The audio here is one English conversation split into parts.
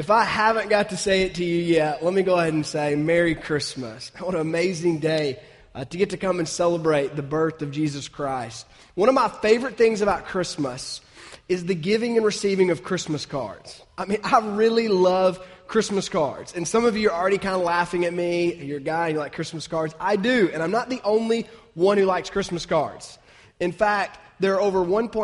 If I haven't got to say it to you yet, let me go ahead and say Merry Christmas. What an amazing day to get to come and celebrate the birth of Jesus Christ. One of my favorite things about Christmas is the giving and receiving of Christmas cards. I mean, I really love Christmas cards. And some of you are already kind of laughing at me. You're a guy and you like Christmas cards. I do, and I'm not the only one who likes Christmas cards. In fact, there are over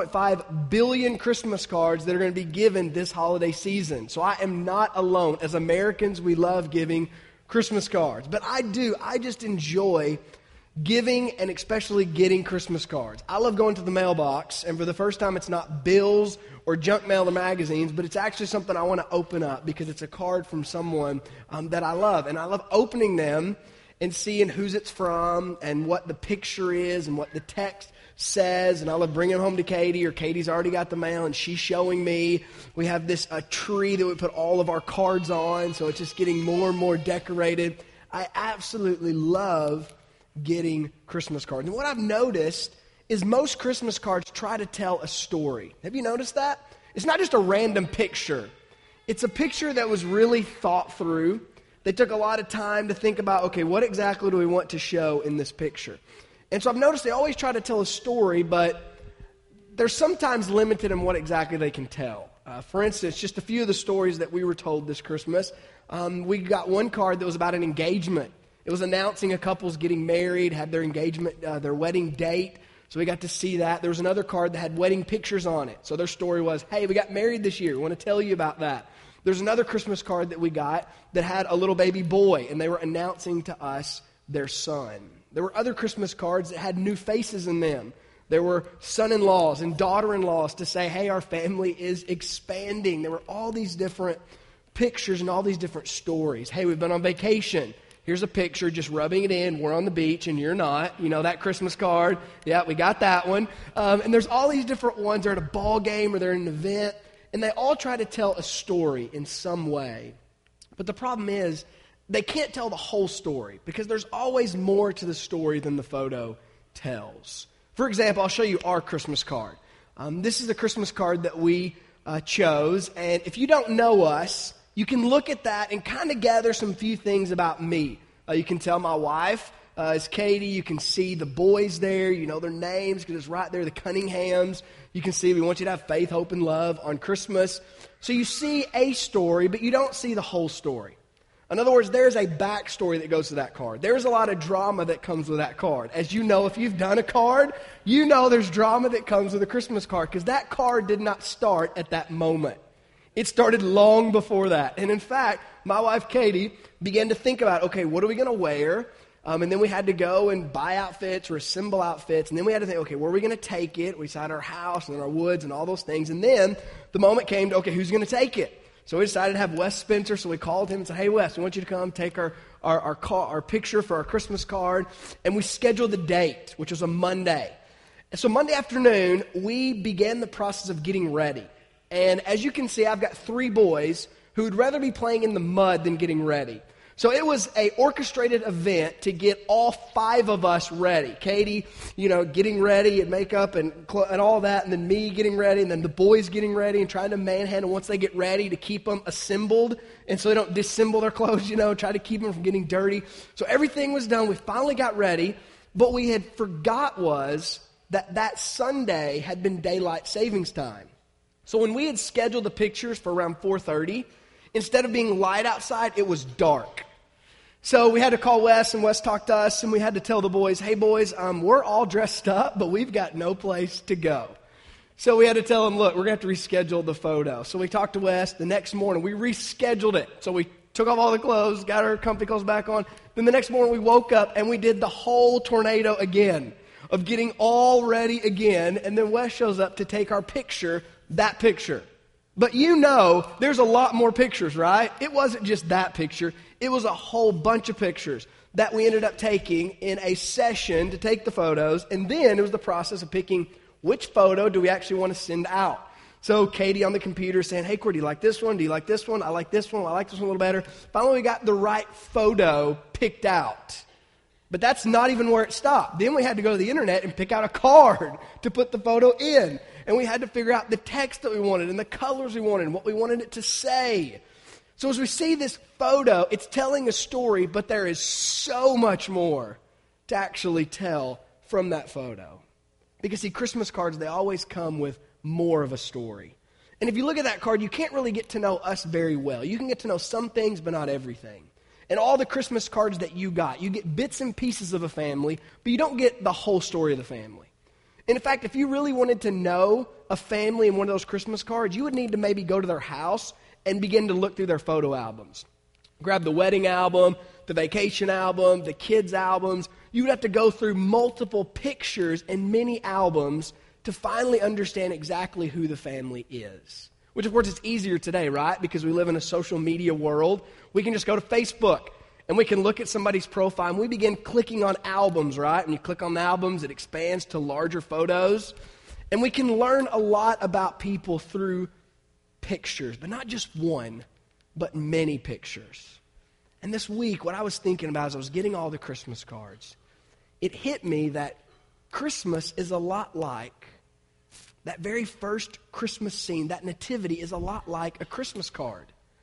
1.5 billion Christmas cards that are going to be given this holiday season. So I am not alone. As Americans, we love giving Christmas cards. But I just enjoy giving and especially getting Christmas cards. I love going to the mailbox, and for the first time, it's not bills or junk mail or magazines, but it's actually something I want to open up because it's a card from someone that I love. And I love opening them and seeing whose it's from and what the picture is and what the text says, and I love bringing them home to Katie, or Katie's already got the mail and she's showing me. We have this tree that we put all of our cards on, so it's just getting more and more decorated. I absolutely love getting Christmas cards. And what I've noticed is most Christmas cards try to tell a story. Have you noticed that? It's not just a random picture. It's a picture that was really thought through. They took a lot of time to think about, okay, what exactly do we want to show in this picture? And so I've noticed they always try to tell a story, but they're sometimes limited in what exactly they can tell. For instance, just a few of the stories that we were told this Christmas. We got one card that was about an engagement. It was announcing a couple's getting married, had their engagement, their wedding date. So we got to see that. There was another card that had wedding pictures on it. So their story was, hey, we got married this year. We want to tell you about that. There's another Christmas card that we got that had a little baby boy, and they were announcing to us their son. There were other Christmas cards that had new faces in them. There were son-in-laws and daughter-in-laws to say, hey, our family is expanding. There were all these different pictures and all these different stories. Hey, we've been on vacation. Here's a picture just rubbing it in. We're on the beach and you're not. You know, that Christmas card. Yeah, we got that one. And there's all these different ones. They're at a ball game or they're at an event. And they all try to tell a story in some way. But the problem is, they can't tell the whole story because there's always more to the story than the photo tells. For example, I'll show you our Christmas card. This is the Christmas card that we chose. And if you don't know us, you can look at that and kind of gather some few things about me. You can tell my wife is Katie. You can see the boys there. You know their names because it's right there, the Cunninghams. You can see we want you to have faith, hope, and love on Christmas. So you see a story, but you don't see the whole story. In other words, there's a backstory that goes to that card. There's a lot of drama that comes with that card. As you know, if you've done a card, you know there's drama that comes with a Christmas card because that card did not start at that moment. It started long before that. And in fact, my wife Katie began to think about, okay, what are we going to wear? And then we had to go and buy outfits or assemble outfits. And then we had to think, okay, where are we going to take it? We decided our house and our woods and all those things. And then the moment came to, okay, who's going to take it? So we decided to have Wes Spencer, so we called him and said, hey, Wes, we want you to come take our picture for our Christmas card. And we scheduled the date, which was a Monday. And so Monday afternoon, we began the process of getting ready. And as you can see, I've got 3 boys who would rather be playing in the mud than getting ready. So it was an orchestrated event to get all 5 of us ready. Katie, getting ready and makeup and all that, and then me getting ready, and then the boys getting ready and trying to manhandle once they get ready to keep them assembled, and so they don't disassemble their clothes, try to keep them from getting dirty. So everything was done. We finally got ready, but we had forgot was that Sunday had been daylight savings time. So when we had scheduled the pictures for around 4:30, instead of being light outside, it was dark. So we had to call Wes, and Wes talked to us, and we had to tell the boys, hey, boys, we're all dressed up, but we've got no place to go. So we had to tell them, look, we're going to have to reschedule the photo. So we talked to Wes. The next morning, we rescheduled it. So we took off all the clothes, got our comfy clothes back on. Then the next morning, we woke up, and we did the whole tornado again of getting all ready again. And then Wes shows up to take our picture, that picture. But there's a lot more pictures, right? It wasn't just that picture. It was a whole bunch of pictures that we ended up taking in a session to take the photos. And then it was the process of picking which photo do we actually want to send out. So Katie on the computer saying, hey, Corey, do you like this one? Do you like this one? I like this one. I like this one a little better. Finally, we got the right photo picked out. But that's not even where it stopped. Then we had to go to the internet and pick out a card to put the photo in. And we had to figure out the text that we wanted and the colors we wanted and what we wanted it to say. So as we see this photo, it's telling a story, but there is so much more to actually tell from that photo. Because see, Christmas cards, they always come with more of a story. And if you look at that card, you can't really get to know us very well. You can get to know some things, but not everything. And all the Christmas cards that you get bits and pieces of a family, but you don't get the whole story of the family. And in fact, if you really wanted to know a family in one of those Christmas cards, you would need to maybe go to their house and begin to look through their photo albums. Grab the wedding album, the vacation album, the kids' albums. You would have to go through multiple pictures and many albums to finally understand exactly who the family is. Which, of course, is easier today, right? Because we live in a social media world. We can just go to Facebook, and we can look at somebody's profile, and we begin clicking on albums, right? And you click on the albums, it expands to larger photos. And we can learn a lot about people through pictures, but not just one, but many pictures. And this week, what I was thinking about as I was getting all the Christmas cards, it hit me that Christmas is a lot like that very first Christmas scene. That nativity is a lot like a Christmas card.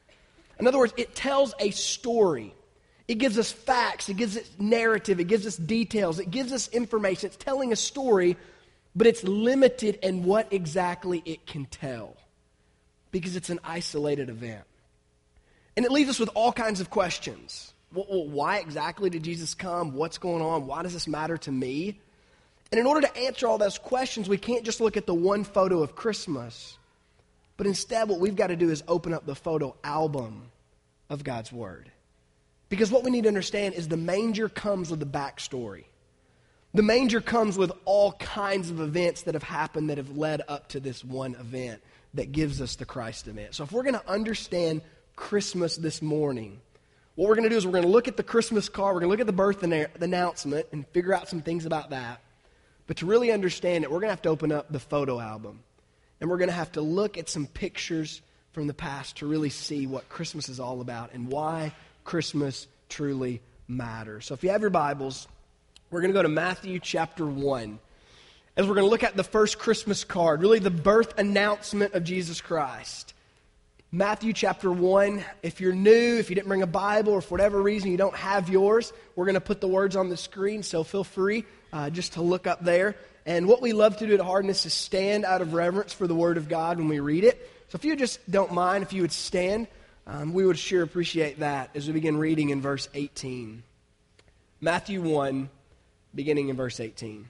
In other words, it tells a story. It gives us facts. It gives us narrative. It gives us details. It gives us information. It's telling a story, but it's limited in what exactly it can tell because it's an isolated event. And it leaves us with all kinds of questions. Well, why exactly did Jesus come? What's going on? Why does this matter to me? And in order to answer all those questions, we can't just look at the one photo of Christmas. But instead, what we've got to do is open up the photo album of God's Word. Because what we need to understand is the manger comes with the backstory. The manger comes with all kinds of events that have happened that have led up to this one event that gives us the Christ event. So if we're going to understand Christmas this morning, what we're going to do is we're going to look at the Christmas card, we're going to look at the birth announcement and figure out some things about that. But to really understand it, we're going to have to open up the photo album. And we're going to have to look at some pictures from the past to really see what Christmas is all about and why Christmas truly matters. So if you have your Bibles, we're going to go to Matthew chapter 1. As we're going to look at the first Christmas card, really the birth announcement of Jesus Christ. Matthew chapter 1, if you're new, if you didn't bring a Bible or for whatever reason you don't have yours, we're going to put the words on the screen, so feel free just to look up there. And what we love to do at Hardness is stand out of reverence for the Word of God when we read it. So if you just don't mind, if you would stand, we would sure appreciate that as we begin reading in verse 18. Matthew 1, beginning in verse 18.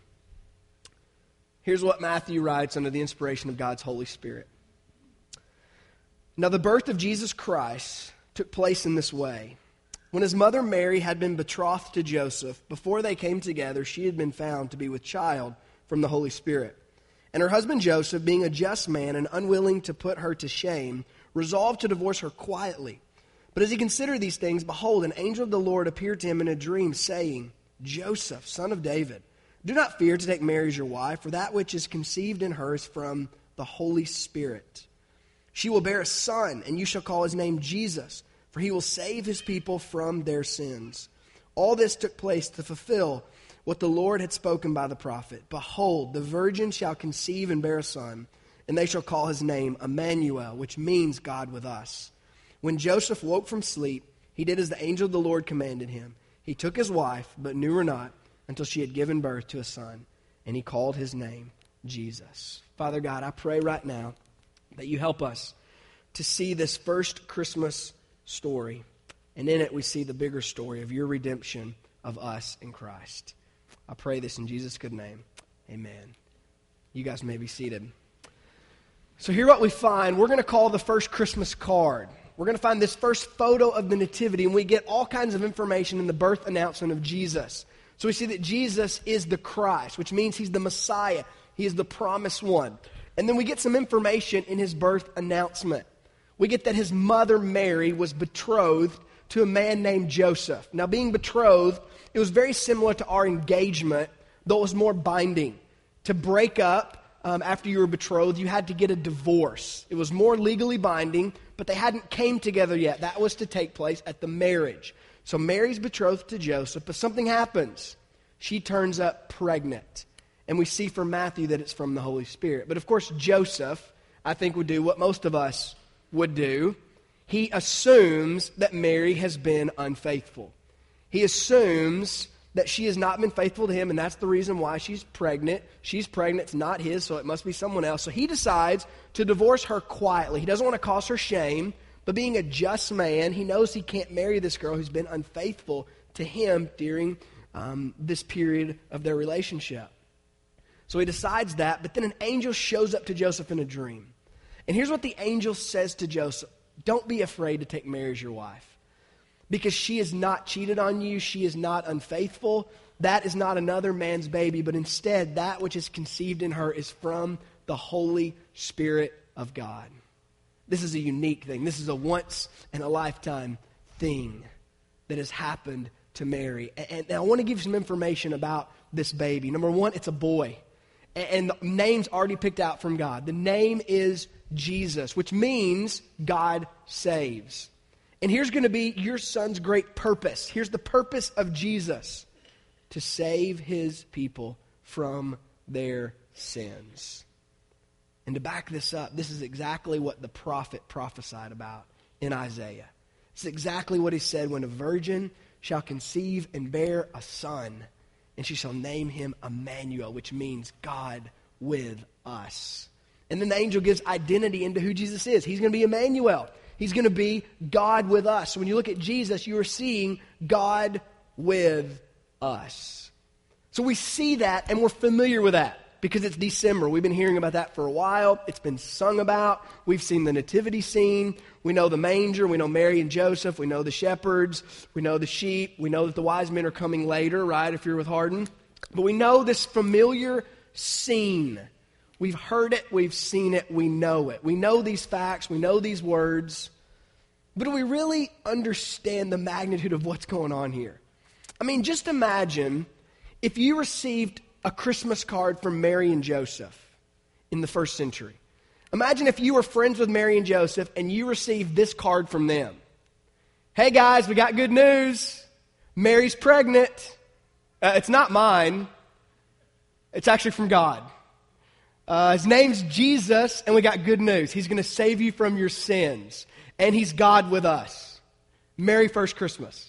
Here's what Matthew writes under the inspiration of God's Holy Spirit. Now the birth of Jesus Christ took place in this way. When his mother Mary had been betrothed to Joseph, before they came together, she had been found to be with child from the Holy Spirit. And her husband Joseph, being a just man and unwilling to put her to shame, resolved to divorce her quietly. But as he considered these things, behold, an angel of the Lord appeared to him in a dream, saying, Joseph, son of David, do not fear to take Mary as your wife, for that which is conceived in her is from the Holy Spirit. She will bear a son, and you shall call his name Jesus, for he will save his people from their sins. All this took place to fulfill what the Lord had spoken by the prophet. Behold, the virgin shall conceive and bear a son, and they shall call his name Emmanuel, which means God with us. When Joseph woke from sleep, he did as the angel of the Lord commanded him. He took his wife, but knew her not, until she had given birth to a son, and he called his name Jesus. Father God, I pray right now that you help us to see this first Christmas story, and in it we see the bigger story of your redemption of us in Christ. I pray this in Jesus' good name. Amen. You guys may be seated. So here what we find, we're going to call the first Christmas card. We're going to find this first photo of the nativity, and we get all kinds of information in the birth announcement of Jesus. So we see that Jesus is the Christ, which means he's the Messiah. He is the promised one. And then we get some information in his birth announcement. We get that his mother Mary was betrothed to a man named Joseph. Now, being betrothed, it was very similar to our engagement, though it was more binding. To break up after you were betrothed, you had to get a divorce. It was more legally binding, but they hadn't came together yet. That was to take place at the marriage. So Mary's betrothed to Joseph, but something happens. She turns up pregnant. And we see from Matthew that it's from the Holy Spirit. But of course, Joseph, I think, would do what most of us would do. he assumes that Mary has been unfaithful. He assumes that she has not been faithful to him, and that's the reason why she's pregnant. She's pregnant, it's not his, so it must be someone else. So he decides to divorce her quietly. He doesn't want to cause her shame, but being a just man, he knows he can't marry this girl who's been unfaithful to him during this period of their relationship. So he decides that, but then an angel shows up to Joseph in a dream. And here's what the angel says to Joseph. Don't be afraid to take Mary as your wife, because she has not cheated on you. She is not unfaithful. That is not another man's baby, but instead that which is conceived in her is from the Holy Spirit of God. This is a unique thing. This is a once-in-a-lifetime thing that has happened to Mary. And I want to give you some information about this baby. Number one, it's a boy. And the name's already picked out from God. The name is Jesus, which means God saves. And here's going to be your son's great purpose. Here's the purpose of Jesus: to save his people from their sins. And to back this up, this is exactly what the prophet prophesied about in Isaiah. It's exactly what he said: when a virgin shall conceive and bear a son, and she shall name him Emmanuel, which means God with us. And then the angel gives identity into who Jesus is. He's going to be Emmanuel. He's going to be God with us. So when you look at Jesus, you are seeing God with us. So we see that, and we're familiar with that because it's December. We've been hearing about that for a while. It's been sung about. We've seen the nativity scene. We know the manger. We know Mary and Joseph. We know the shepherds. We know the sheep. We know that the wise men are coming later, right, if you're with Hardin. But we know this familiar scene. We've heard it, we've seen it, we know it. We know these facts, we know these words. But do we really understand the magnitude of what's going on here? I mean, just imagine if you received a Christmas card from Mary and Joseph in the first century. Imagine if you were friends with Mary and Joseph and you received this card from them. Hey guys, we got good news. Mary's pregnant. It's not mine. It's actually from God. His name's Jesus, and we got good news. He's going to save you from your sins, and he's God with us. Merry first Christmas.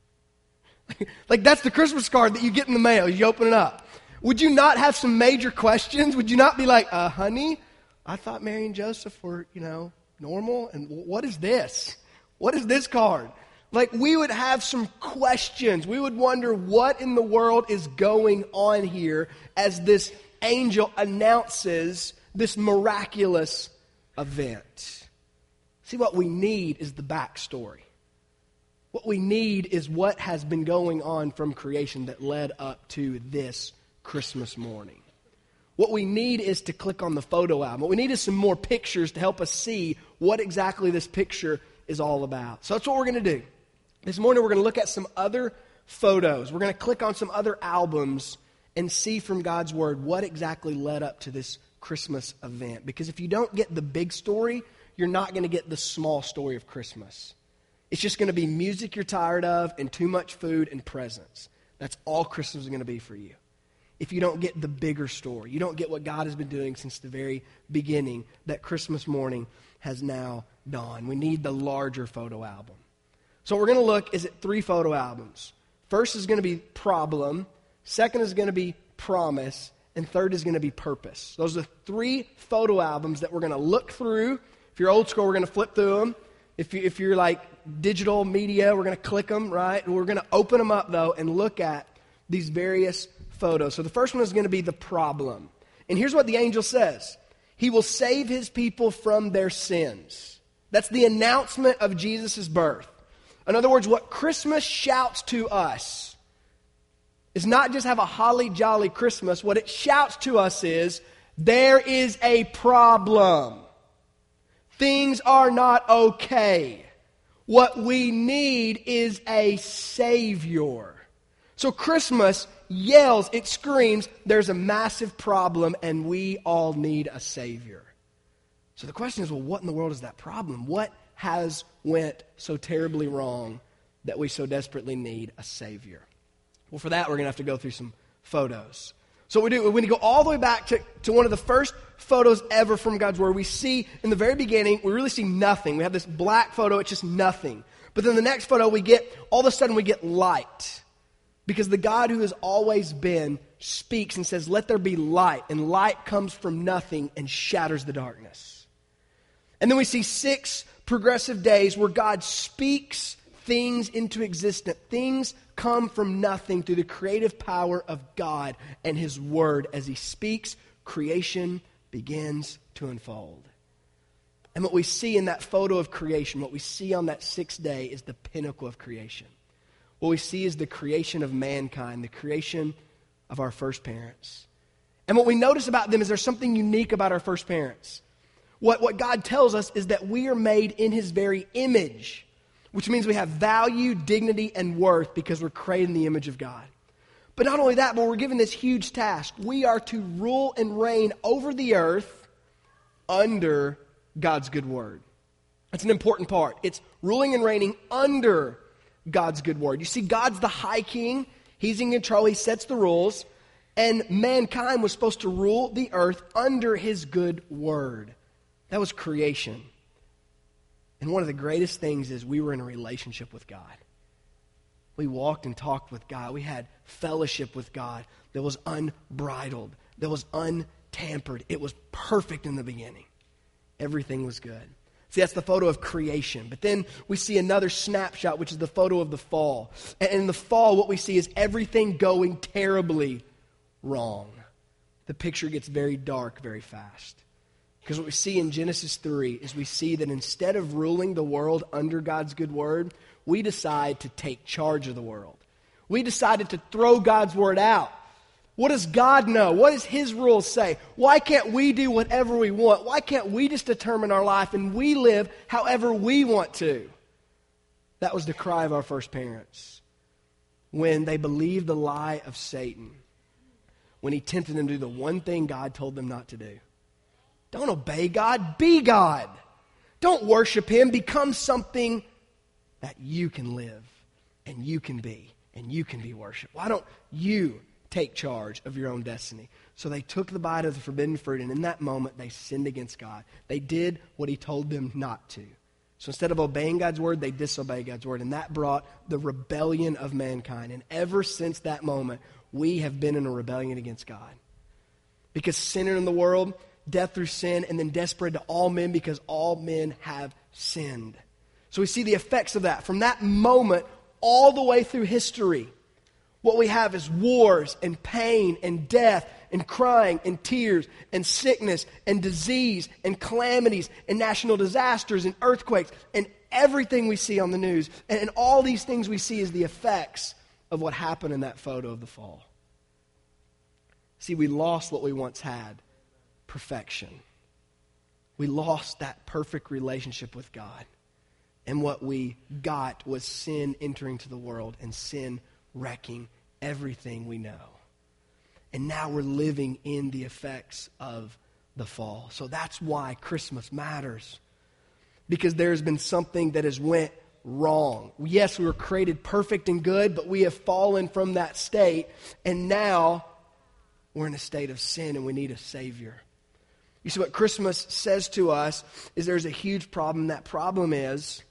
Like, that's the Christmas card that you get in the mail. You open it up. Would you not have some major questions? Would you not be like, honey, I thought Mary and Joseph were, normal, and what is this? What is this card? Like, we would have some questions. We would wonder what in the world is going on here as this angel announces this miraculous event. See, what we need is the backstory. What we need is what has been going on from creation that led up to this Christmas morning. What we need is to click on the photo album. What we need is some more pictures to help us see what exactly this picture is all about. So that's what we're going to do. This morning we're going to look at some other photos. We're going to click on some other albums and see from God's Word what exactly led up to this Christmas event. Because if you don't get the big story, you're not going to get the small story of Christmas. It's just going to be music you're tired of and too much food and presents. That's all Christmas is going to be for you. If you don't get the bigger story, you don't get what God has been doing since the very beginning, that Christmas morning has now dawned. We need the larger photo album. So what we're going to look is at 3 photo albums. First is going to be Problem. Second is going to be Promise. And third is going to be Purpose. Those are 3 photo albums that we're going to look through. If you're old school, we're going to flip through them. If you're like digital media, we're going to click them, right? And we're going to open them up, though, and look at these various photos. So the first one is going to be the Problem. And here's what the angel says. He will save his people from their sins. That's the announcement of Jesus' birth. In other words, what Christmas shouts to us is not just have a holly jolly Christmas. What it shouts to us is, there is a problem. Things are not okay. What we need is a Savior. So Christmas yells, it screams, there's a massive problem and we all need a Savior. So the question is, well, what in the world is that problem? What has went so terribly wrong that we so desperately need a Savior? Well, for that, we're going to have to go through some photos. So what we do, when we go all the way back to one of the first photos ever from God's Word, we see in the very beginning, we really see nothing. We have this black photo, it's just nothing. But then the next photo all of a sudden we get light. Because the God who has always been speaks and says, let there be light. And light comes from nothing and shatters the darkness. And then we see 6 progressive days where God speaks things into existence. Things come from nothing through the creative power of God and His Word. As He speaks, creation begins to unfold. And what we see in that photo of creation, what we see on that 6th day is the pinnacle of creation. What we see is the creation of mankind, the creation of our first parents. And what we notice about them is there's something unique about our first parents. What God tells us is that we are made in His very image, which means we have value, dignity, and worth because we're created in the image of God. But not only that, but we're given this huge task. We are to rule and reign over the earth under God's good word. That's an important part. It's ruling and reigning under God's good word. You see, God's the high king. He's in control. He sets the rules. And mankind was supposed to rule the earth under His good word. That was creation. And one of the greatest things is we were in a relationship with God. We walked and talked with God. We had fellowship with God that was unbridled, that was untampered. It was perfect in the beginning. Everything was good. See, that's the photo of creation. But then we see another snapshot, which is the photo of the fall. And in the fall, what we see is everything going terribly wrong. The picture gets very dark very fast. Because what we see in Genesis 3 is we see that instead of ruling the world under God's good word, we decide to take charge of the world. We decided to throw God's word out. What does God know? What does His rules say? Why can't we do whatever we want? Why can't we just determine our life and we live however we want to? That was the cry of our first parents when they believed the lie of Satan, when he tempted them to do the one thing God told them not to do. Don't obey God, be God. Don't worship Him, become something that you can live and you can be and you can be worshiped. Why don't you take charge of your own destiny? So they took the bite of the forbidden fruit, and in that moment they sinned against God. They did what He told them not to. So instead of obeying God's word, they disobeyed God's word, and that brought the rebellion of mankind. And ever since that moment, we have been in a rebellion against God. Because sin in the world, death through sin, and then death spread to all men because all men have sinned. So we see the effects of that. From that moment all the way through history, what we have is wars and pain and death and crying and tears and sickness and disease and calamities and national disasters and earthquakes and everything we see on the news. And all these things we see is the effects of what happened in that photo of the fall. See, we lost what we once had, perfection. We lost that perfect relationship with God. And what we got was sin entering to the world and sin wrecking everything we know. And now we're living in the effects of the fall. So that's why Christmas matters. Because there's been something that has went wrong. Yes, we were created perfect and good, but we have fallen from that state. And now we're in a state of sin and we need a Savior. You see, what Christmas says to us is there's a huge problem. That problem is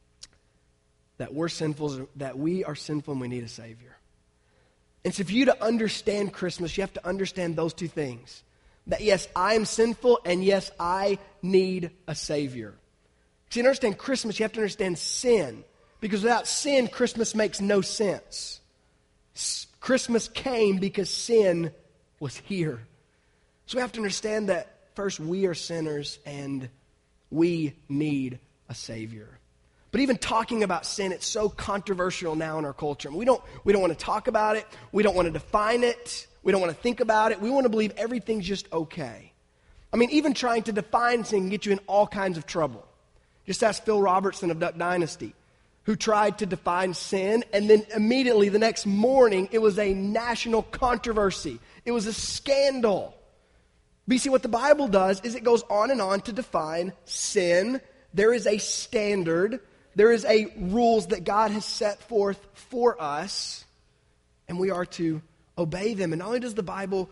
that we're sinful, that we are sinful and we need a Savior. And so for you to understand Christmas, you have to understand those two things. That yes, I am sinful, and yes, I need a Savior. See, to understand Christmas, you have to understand sin. Because without sin, Christmas makes no sense. Christmas came because sin was here. So we have to understand that first, we are sinners and we need a Savior. But even talking about sin, it's so controversial now in our culture. We don't want to talk about it. We don't want to define it. We don't want to think about it. We want to believe everything's just okay. I mean, even trying to define sin can get you in all kinds of trouble. Just ask Phil Robertson of Duck Dynasty, who tried to define sin, and then immediately the next morning, it was a national controversy. It was a scandal. But you see, what the Bible does is it goes on and on to define sin. There is a standard. There is a rules that God has set forth for us, and we are to obey them. And not only does the Bible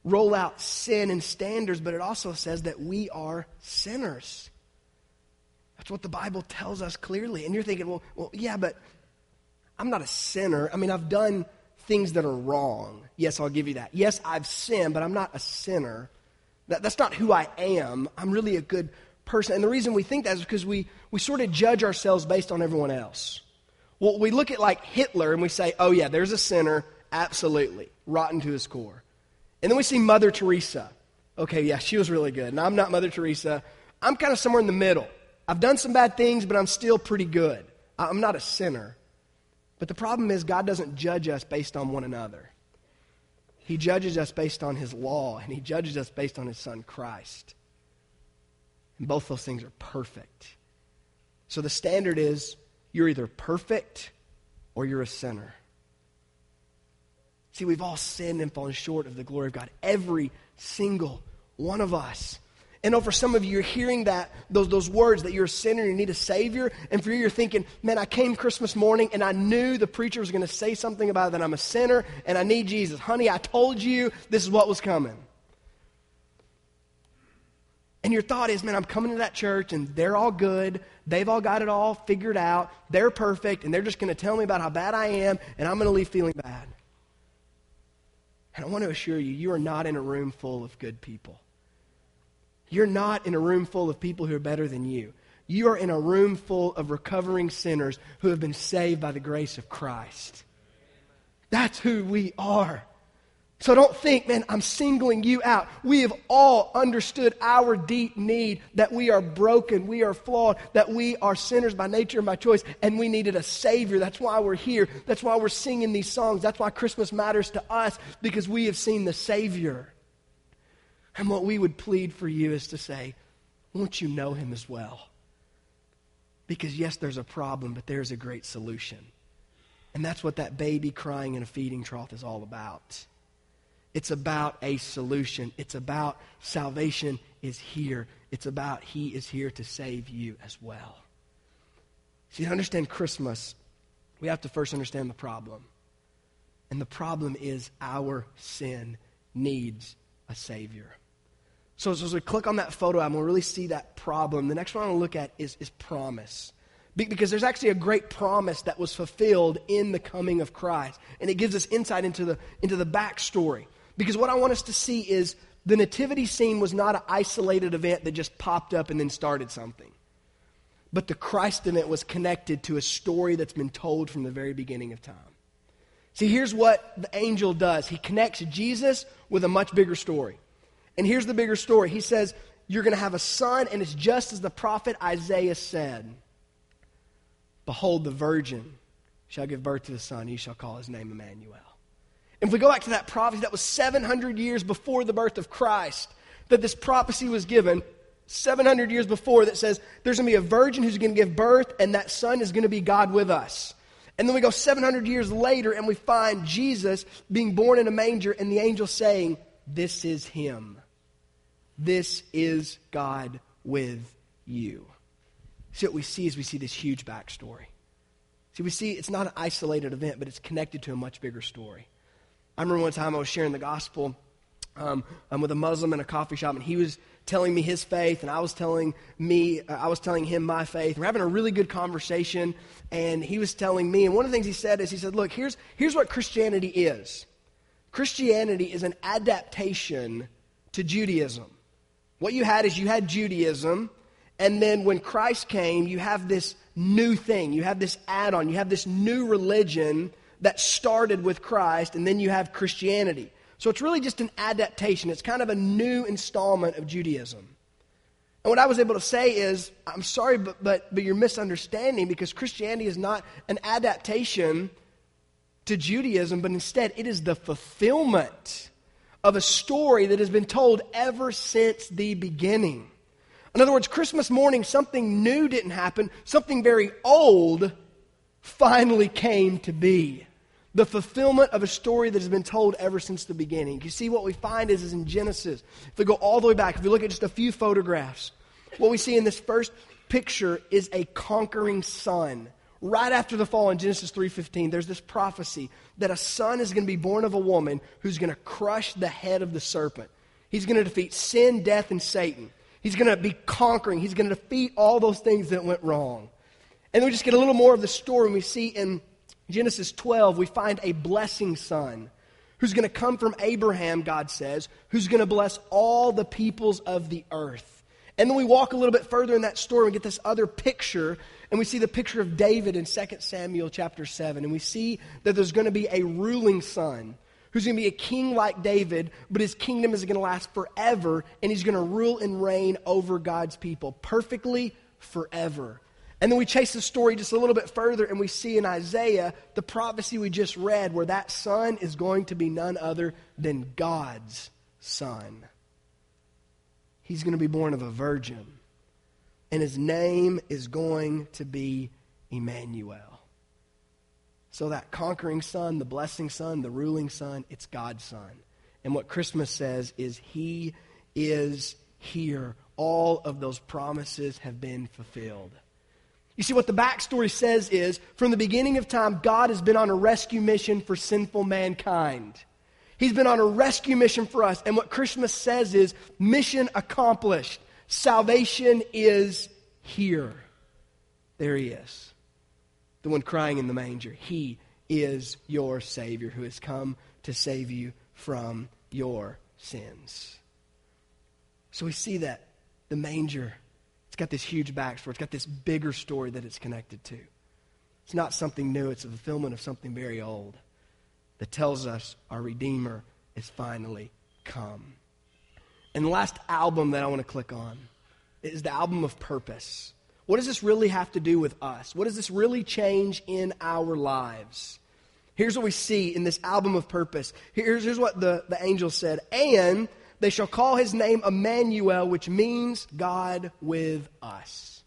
roll out sin and standards, but it also says that we are sinners. That's what the Bible tells us clearly. And you're thinking, well, yeah, but I'm not a sinner. I mean, I've done things that are wrong. Yes, I'll give you that. Yes, I've sinned, but I'm not a sinner. That's not who I am. I'm really a good person. And the reason we think that is because we sort of judge ourselves based on everyone else. Well, we look at like Hitler and we say, oh yeah, there's a sinner, absolutely, rotten to his core. And then we see Mother Teresa. Okay, yeah, she was really good. Now, I'm not Mother Teresa. I'm kind of somewhere in the middle. I've done some bad things, but I'm still pretty good. I'm not a sinner. But the problem is God doesn't judge us based on one another. He judges us based on his law, and he judges us based on his son, Christ. And both those things are perfect. So the standard is you're either perfect or you're a sinner. See, we've all sinned and fallen short of the glory of God. Every single one of us. And for some of you, you're hearing those words that you're a sinner and you need a Savior. And for you, you're thinking, man, I came Christmas morning and I knew the preacher was going to say something about that I'm a sinner and I need Jesus. Honey, I told you this is what was coming. And your thought is, man, I'm coming to that church and they're all good. They've all got it all figured out. They're perfect. And they're just going to tell me about how bad I am. And I'm going to leave feeling bad. And I want to assure you, you are not in a room full of good people. You're not in a room full of people who are better than you. You are in a room full of recovering sinners who have been saved by the grace of Christ. That's who we are. So don't think, man, I'm singling you out. We have all understood our deep need, that we are broken, we are flawed, that we are sinners by nature and by choice, and we needed a Savior. That's why we're here. That's why we're singing these songs. That's why Christmas matters to us, because we have seen the Savior. And what we would plead for you is to say, won't you know him as well? Because yes, there's a problem, but there's a great solution. And that's what that baby crying in a feeding trough is all about. It's about a solution. It's about salvation is here. It's about he is here to save you as well. See, to understand Christmas, we have to first understand the problem. And the problem is our sin needs a Savior. So as we click on that photo album, we'll really see that problem. The next one I want to look at is promise. Because there's actually a great promise that was fulfilled in the coming of Christ. And it gives us insight into the backstory. Because what I want us to see is the nativity scene was not an isolated event that just popped up and then started something. But the Christ event was connected to a story that's been told from the very beginning of time. See, here's what the angel does. He connects Jesus with a much bigger story. And here's the bigger story. He says, you're going to have a son, and it's just as the prophet Isaiah said. Behold, the virgin shall give birth to a son. He shall call his name Emmanuel. And if we go back to that prophecy, that was 700 years before the birth of Christ, that this prophecy was given, 700 years before, that says there's going to be a virgin who's going to give birth, and that son is going to be God with us. And then we go 700 years later, and we find Jesus being born in a manger, and the angel saying, this is him. This is God with you. See, what we see is we see this huge backstory. See, we see it's not an isolated event, but it's connected to a much bigger story. I remember one time I was sharing the gospel with a Muslim in a coffee shop, and he was telling me his faith, and I was telling him my faith. We're having a really good conversation, and he was telling me, and one of the things he said is, he said, look, here's what Christianity is. Christianity is an adaptation to Judaism. What you had is you had Judaism, and then when Christ came, you have this new thing. You have this add-on. You have this new religion that started with Christ, and then you have Christianity. So it's really just an adaptation. It's kind of a new installment of Judaism. And what I was able to say is, I'm sorry, but you're misunderstanding, because Christianity is not an adaptation to Judaism, but instead it is the fulfillment of a story that has been told ever since the beginning. In other words, Christmas morning, something new didn't happen. Something very old finally came to be. The fulfillment of a story that has been told ever since the beginning. You see, what we find is in Genesis, if we go all the way back, if we look at just a few photographs, what we see in this first picture is a conquering son Right after the fall in Genesis 3:15, there's this prophecy that a son is going to be born of a woman who's going to crush the head of the serpent. He's going to defeat sin, death, and Satan. He's going to be conquering. He's going to defeat all those things that went wrong. And then we just get a little more of the story. We see in Genesis 12, we find a blessing son who's going to come from Abraham, God says, who's going to bless all the peoples of the earth. And then we walk a little bit further in that story and get this other picture, and we see the picture of David in 2 Samuel chapter 7. And we see that there's going to be a ruling son who's going to be a king like David, but his kingdom is going to last forever, and he's going to rule and reign over God's people perfectly forever. And then we chase the story just a little bit further, and we see in Isaiah the prophecy we just read where that son is going to be none other than God's son. He's going to be born of a virgin, and his name is going to be Emmanuel. So that conquering son, the blessing son, the ruling son, it's God's son. And what Christmas says is he is here. All of those promises have been fulfilled. You see, what the backstory says is, from the beginning of time, God has been on a rescue mission for sinful mankind. He's been on a rescue mission for us. And what Christmas says is, mission accomplished. Salvation is here. There he is. The one crying in the manger. He is your Savior who has come to save you from your sins. So we see that the manger, it's got this huge backstory. It's got this bigger story that it's connected to. It's not something new. It's a fulfillment of something very old that tells us our Redeemer is finally come. And the last album that I want to click on is the album of purpose. What does this really have to do with us? What does this really change in our lives? Here's what we see in this album of purpose. Here's what the angel said. And they shall call his name Emmanuel, which means God with us.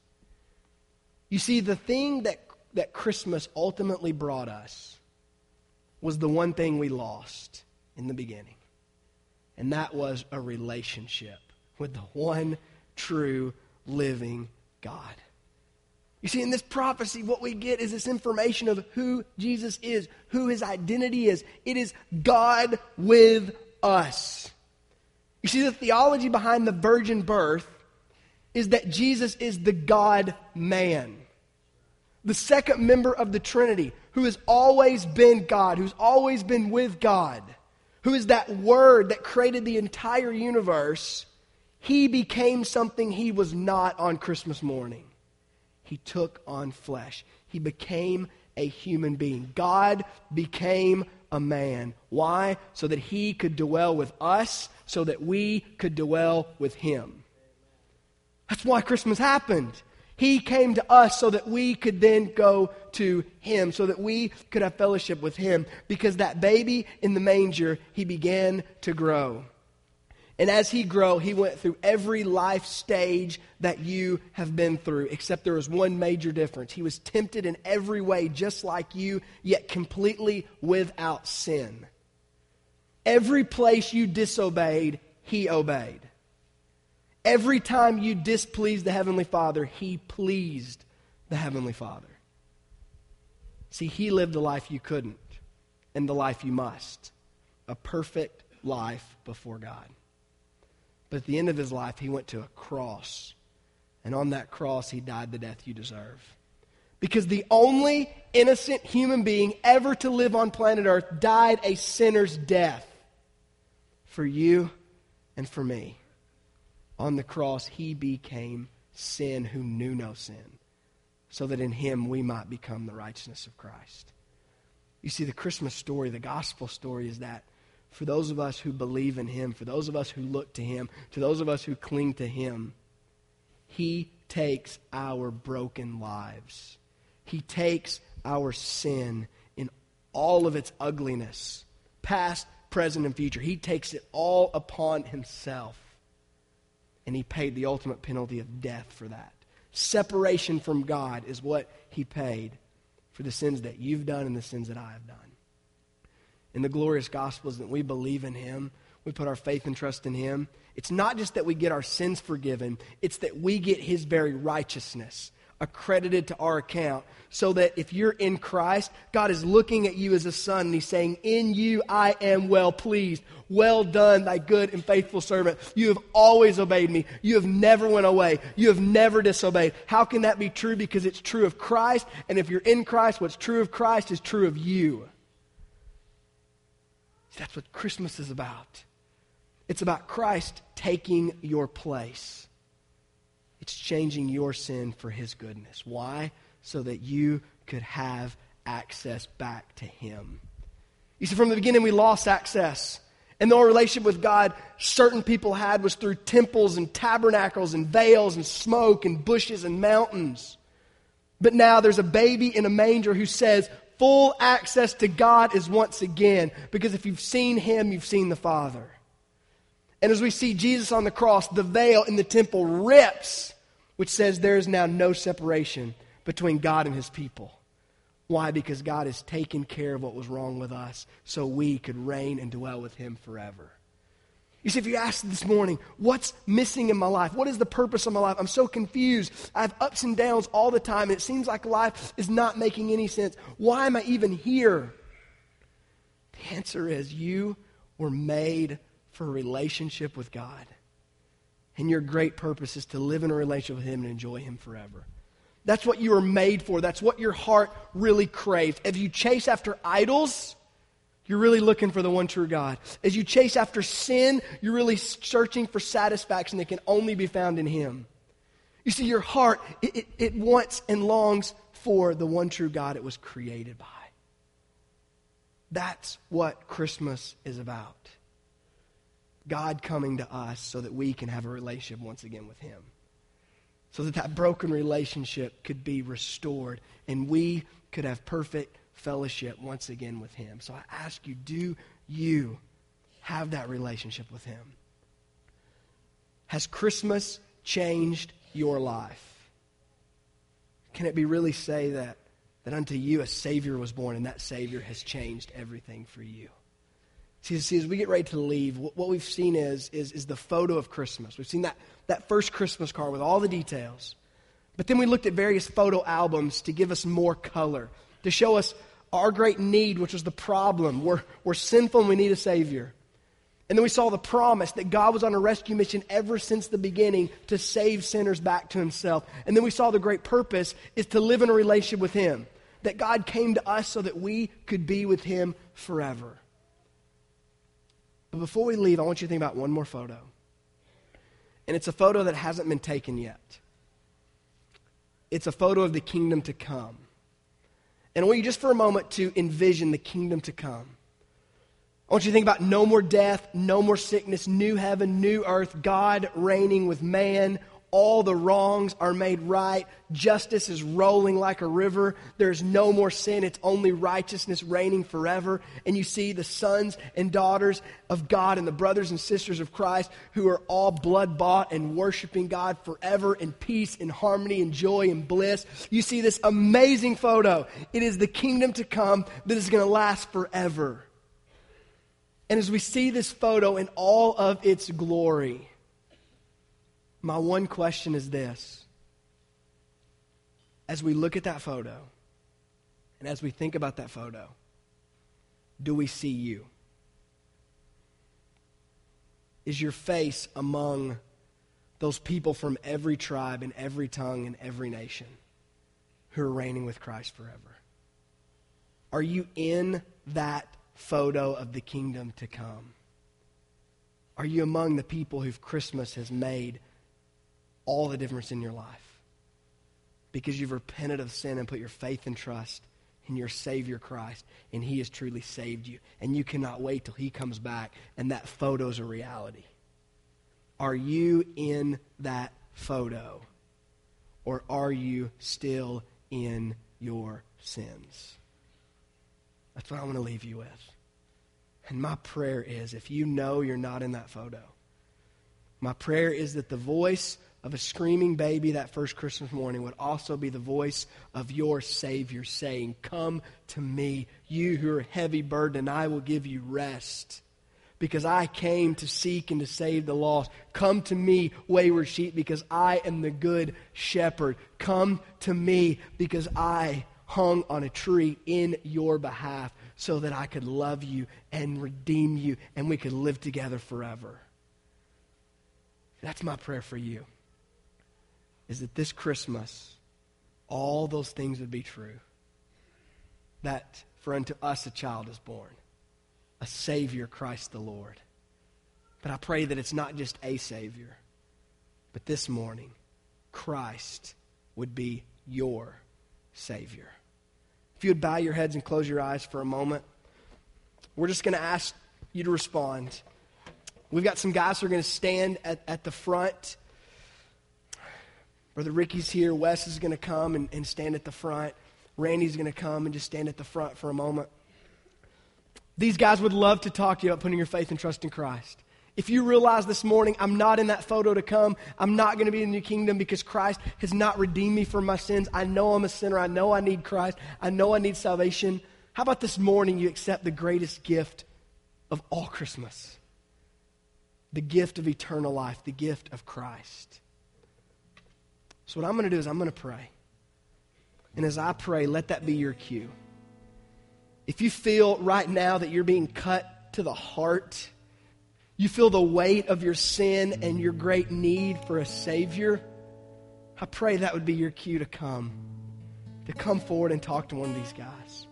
You see, the thing that Christmas ultimately brought us was the one thing we lost in the beginning. And that was a relationship with the one true living God. You see, in this prophecy, what we get is this information of who Jesus is, who his identity is. It is God with us. You see, the theology behind the virgin birth is that Jesus is the God-man. The second member of the Trinity, who has always been God, who's always been with God, who is that Word that created the entire universe. He became something he was not on Christmas morning. He took on flesh. He became a human being. God became a man. Why? So that he could dwell with us, so that we could dwell with him. That's why Christmas happened. He came to us so that we could then go to him, so that we could have fellowship with him. Because that baby in the manger, he began to grow. And as he grew, he went through every life stage that you have been through, except there was one major difference. He was tempted in every way, just like you, yet completely without sin. Every place you disobeyed, he obeyed. Every time you displeased the Heavenly Father, he pleased the Heavenly Father. See, he lived the life you couldn't, and the life you must. A perfect life before God. But at the end of his life, he went to a cross. And on that cross, he died the death you deserve. Because the only innocent human being ever to live on planet Earth died a sinner's death. For you and for me. On the cross, he became sin who knew no sin. So that in him we might become the righteousness of Christ. You see, the Christmas story, the gospel story is that for those of us who believe in him, for those of us who look to him, to those of us who cling to him, he takes our broken lives. He takes our sin in all of its ugliness, past, present, and future. He takes it all upon himself. And he paid the ultimate penalty of death for that. Separation from God is what he paid for the sins that you've done and the sins that I have done. And the glorious gospel is that we believe in him. We put our faith and trust in him. It's not just that we get our sins forgiven. It's that we get his very righteousness. accredited to our account, so that if you're in Christ, God is looking at you as a son, and he's saying, in you I am well pleased. Well done, thy good and faithful servant. You have always obeyed me. You have never went away. You have never disobeyed. How can that be true? Because it's true of Christ, and if you're in Christ, what's true of Christ is true of you. That's what Christmas is about. It's about Christ taking your place. It's changing your sin for his goodness. Why? So that you could have access back to him. You see, from the beginning we lost access. And the only relationship with God certain people had was through temples and tabernacles and veils and smoke and bushes and mountains. But now there's a baby in a manger who says full access to God is once again. Because if you've seen him, you've seen the Father. And as we see Jesus on the cross, the veil in the temple rips, which says there is now no separation between God and his people. Why? Because God has taken care of what was wrong with us so we could reign and dwell with him forever. You see, if you ask this morning, what's missing in my life? What is the purpose of my life? I'm so confused. I have ups and downs all the time, and it seems like life is not making any sense. Why am I even here? The answer is you were made for a relationship with God. And your great purpose is to live in a relationship with him and enjoy him forever. That's what you were made for. That's what your heart really craves. If you chase after idols, you're really looking for the one true God. As you chase after sin, you're really searching for satisfaction that can only be found in him. You see, your heart, it wants and longs for the one true God it was created by. That's what Christmas is about. God coming to us so that we can have a relationship once again with him. So that that broken relationship could be restored and we could have perfect fellowship once again with him. So I ask you, do you have that relationship with him? Has Christmas changed your life? Can it be really say that unto you a Savior was born and that Savior has changed everything for you? See, as we get ready to leave, what we've seen is the photo of Christmas. We've seen that first Christmas card with all the details. But then we looked at various photo albums to give us more color, to show us our great need, which was the problem. We're sinful and we need a Savior. And then we saw the promise that God was on a rescue mission ever since the beginning to save sinners back to himself. And then we saw the great purpose is to live in a relationship with him, that God came to us so that we could be with him forever. But before we leave, I want you to think about one more photo. And it's a photo that hasn't been taken yet. It's a photo of the kingdom to come. And I want you just for a moment to envision the kingdom to come. I want you to think about no more death, no more sickness, new heaven, new earth, God reigning with man. All the wrongs are made right. Justice is rolling like a river. There's no more sin. It's only righteousness reigning forever. And you see the sons and daughters of God and the brothers and sisters of Christ who are all blood-bought and worshiping God forever in peace and harmony and joy and bliss. You see this amazing photo. It is the kingdom to come that is going to last forever. And as we see this photo in all of its glory, my one question is this. As we look at that photo, and as we think about that photo, do we see you? Is your face among those people from every tribe and every tongue and every nation who are reigning with Christ forever? Are you in that photo of the kingdom to come? Are you among the people who Christmas has made all the difference in your life? Because you've repented of sin and put your faith and trust in your Savior Christ, and he has truly saved you. And you cannot wait till he comes back and that photo's a reality. Are you in that photo? Or are you still in your sins? That's what I want to leave you with. And my prayer is, if you know you're not in that photo, my prayer is that the voice of a screaming baby that first Christmas morning would also be the voice of your Savior saying, come to me, you who are heavy burdened, and I will give you rest. because I came to seek and to save the lost. Come to me, wayward sheep, because I am the good shepherd. Come to me because I hung on a tree in your behalf so that I could love you and redeem you and we could live together forever. That's my prayer for you, is that this Christmas, all those things would be true. That for unto us a child is born, a Savior, Christ the Lord. But I pray that it's not just a Savior, but this morning, Christ would be your Savior. If you would bow your heads and close your eyes for a moment, we're just going to ask you to respond. We've got some guys who are going to stand at the front. Brother Ricky's here. Wes is going to come and stand at the front. Randy's going to come and just stand at the front for a moment. These guys would love to talk to you about putting your faith and trust in Christ. If you realize this morning, I'm not in that photo to come, I'm not going to be in the kingdom because Christ has not redeemed me from my sins. I know I'm a sinner. I know I need Christ. I know I need salvation. How about this morning you accept the greatest gift of all Christmas? The gift of eternal life, the gift of Christ. So what I'm going to do is I'm going to pray. And as I pray, let that be your cue. If you feel right now that you're being cut to the heart, you feel the weight of your sin and your great need for a Savior, I pray that would be your cue to come forward and talk to one of these guys.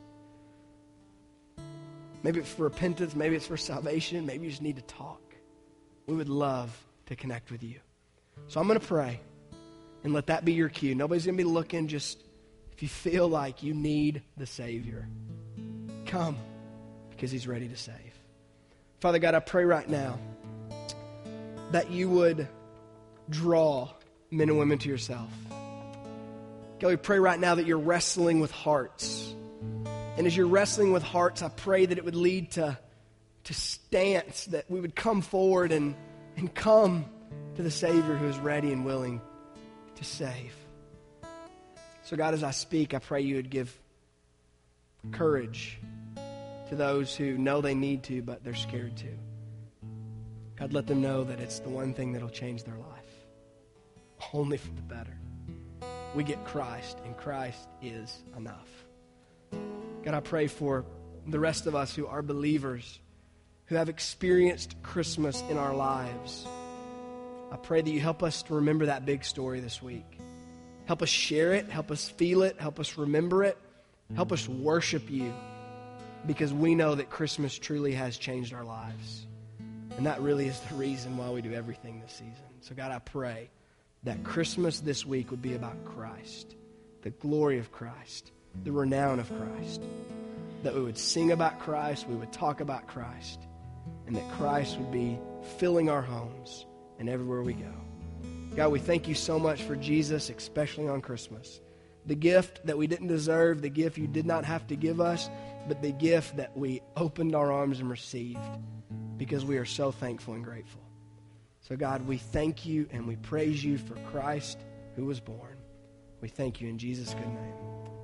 Maybe it's for repentance, maybe it's for salvation, maybe you just need to talk. We would love to connect with you. So I'm going to pray and let that be your cue. Nobody's going to be looking, just if you feel like you need the Savior, come because He's ready to save. Father God, I pray right now that you would draw men and women to yourself. God, we pray right now that you're wrestling with hearts. And as you're wrestling with hearts, I pray that it would lead to stance, that we would come forward and come to the Savior who is ready and willing to save. So God, as I speak, I pray you would give courage to those who know they need to, but they're scared to. God, let them know that it's the one thing that'll change their life. Only for the better. We get Christ, and Christ is enough. God, I pray for the rest of us who are believers, who have experienced Christmas in our lives. I pray that you help us to remember that big story this week. Help us share it, help us feel it, help us remember it, help us worship you, because we know that Christmas truly has changed our lives. And that really is the reason why we do everything this season. So God, I pray that Christmas this week would be about Christ, the glory of Christ, the renown of Christ, that we would sing about Christ, we would talk about Christ, and that Christ would be filling our homes and everywhere we go. God, we thank you so much for Jesus, especially on Christmas. The gift that we didn't deserve, the gift you did not have to give us, but the gift that we opened our arms and received because we are so thankful and grateful. So God, we thank you and we praise you for Christ who was born. We thank you in Jesus' good name.